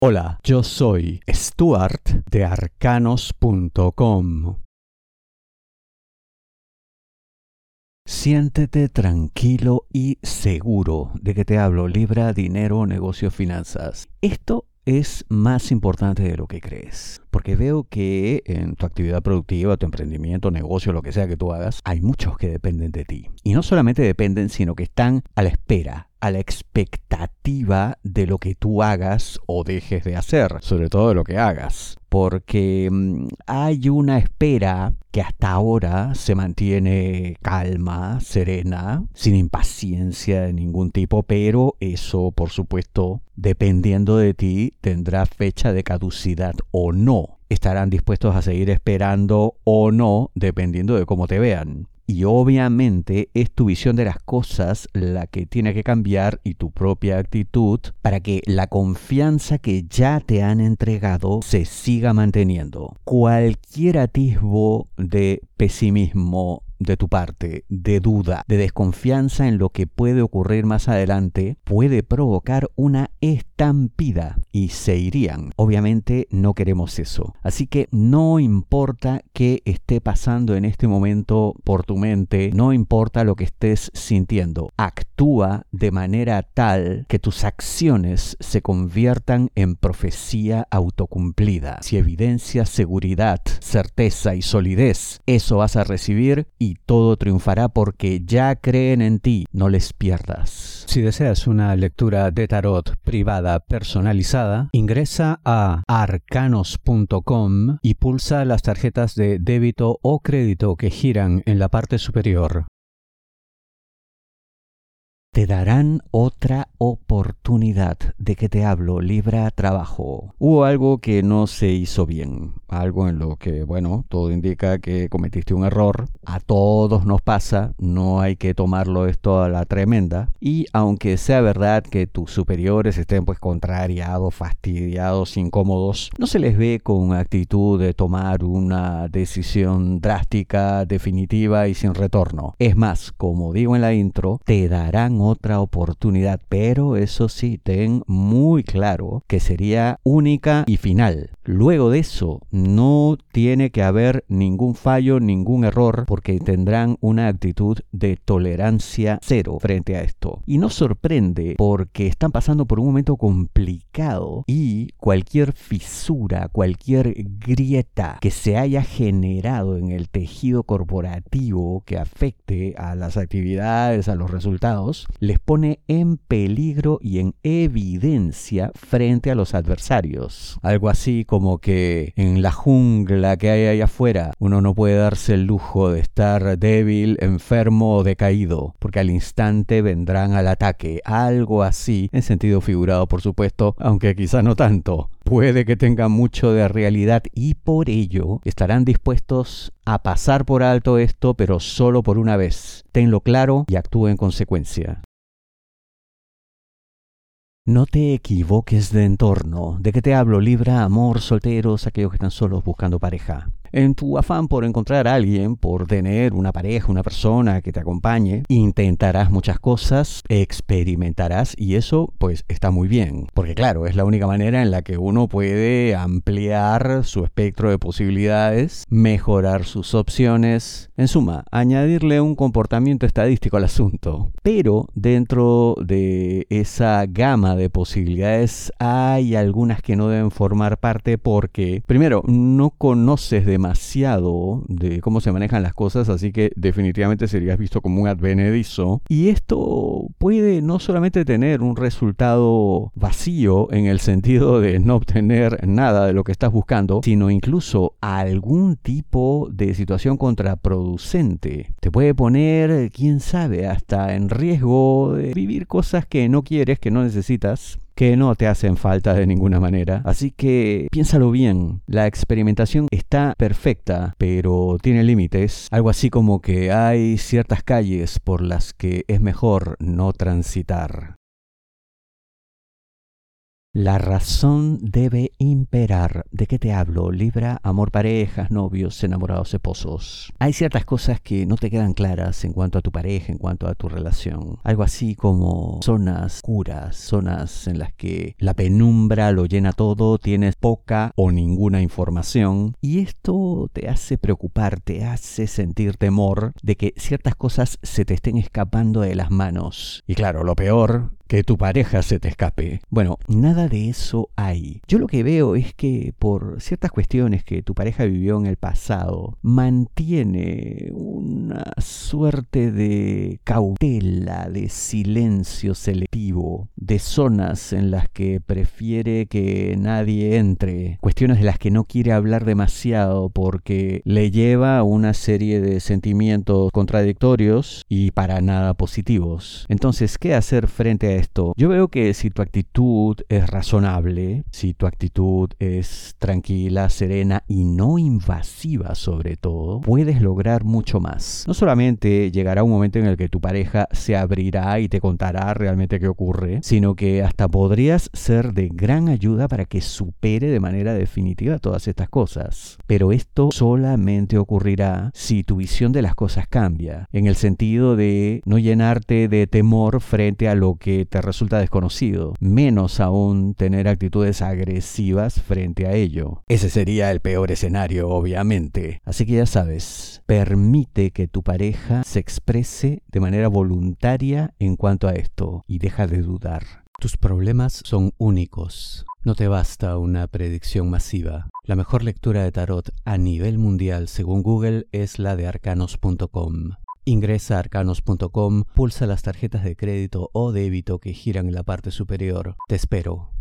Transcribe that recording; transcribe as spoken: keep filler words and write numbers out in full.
Hola, yo soy Stuart de arcanos punto com. Siéntete tranquilo y seguro de que te hablo Libra, dinero, negocios, finanzas. Esto es más importante de lo que crees, porque veo que en tu actividad productiva, tu emprendimiento, negocio, lo que sea que tú hagas, hay muchos que dependen de ti. Y no solamente dependen, sino que están a la espera, a la expectativa de lo que tú hagas o dejes de hacer, sobre todo de lo que hagas. Porque mmm, hay una espera que hasta ahora se mantiene calma, serena, sin impaciencia de ningún tipo, pero eso, por supuesto, dependiendo de ti, tendrá fecha de caducidad o no. Estarán dispuestos a seguir esperando o no, dependiendo de cómo te vean. Y obviamente es tu visión de las cosas la que tiene que cambiar y tu propia actitud para que la confianza que ya te han entregado se siga manteniendo. Cualquier atisbo de pesimismo de tu parte, de duda, de desconfianza en lo que puede ocurrir más adelante, puede provocar una estampida y se irían. Obviamente no queremos eso. Así que no importa qué esté pasando en este momento por tu mente, no importa lo que estés sintiendo. Actúa de manera tal que tus acciones se conviertan en profecía autocumplida. Si evidencias seguridad, certeza y solidez, eso vas a recibir y Y todo triunfará porque ya creen en ti. No les pierdas. Si deseas una lectura de tarot privada personalizada, ingresa a arcanos punto com y pulsa las tarjetas de débito o crédito que giran en la parte superior. Te darán otra oportunidad. ¿De qué te hablo? Libra, trabajo. Hubo algo que no se hizo bien. Algo en lo que, bueno, todo indica que cometiste un error. A todos nos pasa. No hay que tomarlo esto a la tremenda. Y aunque sea verdad que tus superiores estén pues contrariados, fastidiados, incómodos, no se les ve con actitud de tomar una decisión drástica, definitiva y sin retorno. Es más, como digo en la intro, te darán otra oportunidad, pero eso sí, ten muy claro que sería única y final. Luego de eso, no tiene que haber ningún fallo, ningún error, porque tendrán una actitud de tolerancia cero frente a esto. Y no sorprende porque están pasando por un momento complicado y cualquier fisura, cualquier grieta que se haya generado en el tejido corporativo que afecte a las actividades, a los resultados, les pone en peligro y en evidencia frente a los adversarios. Algo así como que en la jungla que hay allá afuera, uno no puede darse el lujo de estar débil, enfermo o decaído, porque al instante vendrán al ataque. Algo así, en sentido figurado, por supuesto, aunque quizá no tanto. Puede que tengan mucho de realidad y por ello estarán dispuestos a pasar por alto esto, pero solo por una vez. Tenlo claro y actúa en consecuencia. No te equivoques de entorno. ¿De qué te hablo? Libra, amor, solteros, aquellos que están solos buscando pareja. En tu afán por encontrar a alguien, por tener una pareja, una persona que te acompañe, intentarás muchas cosas, experimentarás y eso pues está muy bien. Porque claro, es la única manera en la que uno puede ampliar su espectro de posibilidades, mejorar sus opciones, en suma, añadirle un comportamiento estadístico al asunto. Pero dentro de esa gama de posibilidades hay algunas que no deben formar parte porque, primero, no conoces de demasiado de cómo se manejan las cosas, así que definitivamente serías visto como un advenedizo. Y esto puede no solamente tener un resultado vacío en el sentido de no obtener nada de lo que estás buscando, sino incluso algún tipo de situación contraproducente. Te puede poner, quién sabe, hasta en riesgo de vivir cosas que no quieres, que no necesitas, que no te hacen falta de ninguna manera. Así que piénsalo bien. La experimentación está perfecta, pero tiene límites. Algo así como que hay ciertas calles por las que es mejor no transitar. La razón debe imperar. ¿De qué te hablo? Libra, amor, parejas, novios, enamorados, esposos. Hay ciertas cosas que no te quedan claras en cuanto a tu pareja, en cuanto a tu relación. Algo así como zonas oscuras, zonas en las que la penumbra lo llena todo, tienes poca o ninguna información. Y esto te hace preocupar, te hace sentir temor de que ciertas cosas se te estén escapando de las manos. Y claro, lo peor, que tu pareja se te escape. Bueno, nada de eso hay. Yo lo que veo es que por ciertas cuestiones que tu pareja vivió en el pasado, mantiene una suerte de cautela, de silencio selectivo, de zonas en las que prefiere que nadie entre, cuestiones de las que no quiere hablar demasiado porque le lleva a una serie de sentimientos contradictorios y para nada positivos. Entonces, ¿qué hacer frente a esto? Yo veo que si tu actitud es razonable, si tu actitud es tranquila, serena y no invasiva sobre todo, puedes lograr mucho más. No solamente llegará un momento en el que tu pareja se abrirá y te contará realmente qué ocurre, sino que hasta podrías ser de gran ayuda para que supere de manera definitiva todas estas cosas. Pero esto solamente ocurrirá si tu visión de las cosas cambia, en el sentido de no llenarte de temor frente a lo que te resulta desconocido, menos aún tener actitudes agresivas frente a ello. Ese sería el peor escenario, obviamente. Así que ya sabes, permite que tu pareja se exprese de manera voluntaria en cuanto a esto y deja de dudar. Tus problemas son únicos. No te basta una predicción masiva. La mejor lectura de tarot a nivel mundial, según Google, es la de arcanos punto com. Ingresa a arcanos punto com, pulsa las tarjetas de crédito o débito que giran en la parte superior. Te espero.